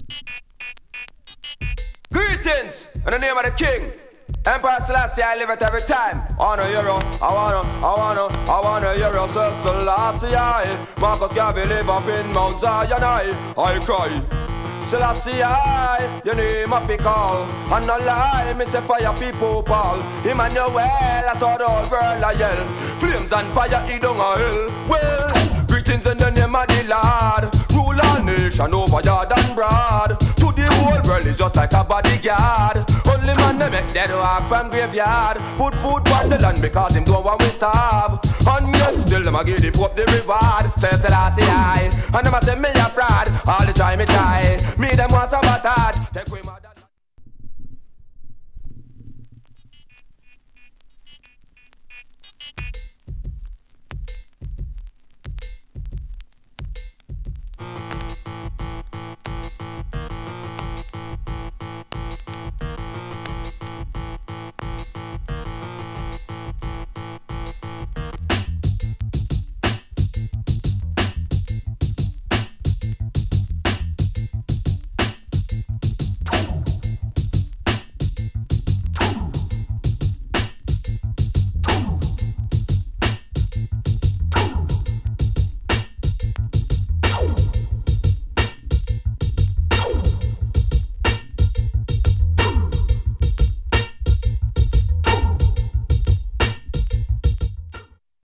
Greetings in the name of the King. Emperor Selassie, I live it every time. I wanna hear yourself, Selassie. Marcus Garvey live up in Mount Zion. I cry. Selassie, your name I fi call. And no lie, me say fire people Paul. Emmanuel, I saw the whole world I yell. Flames and fire, he don't hell. Well, greetings in the name of the Lord. Rule our nation over yard and broad. To the whole world is just like a bodyguard. Only man they make dead walk from graveyard. Put food on the land because him don't want we starve. And yet still them a give the Pope the reward. Say Selassie I, and them a say me a fraud. All the time me try.